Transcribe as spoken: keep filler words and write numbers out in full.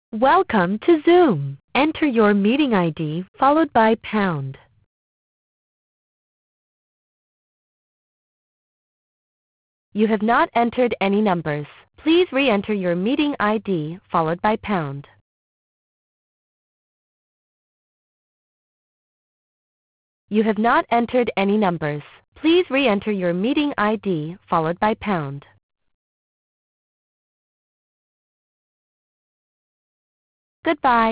Welcome to Zoom. Enter your meeting I D followed by pound. You have not entered any numbers. Please re-enter your meeting I D followed by pound. You have not entered any numbers. Please re-enter your meeting I D followed by pound. Goodbye.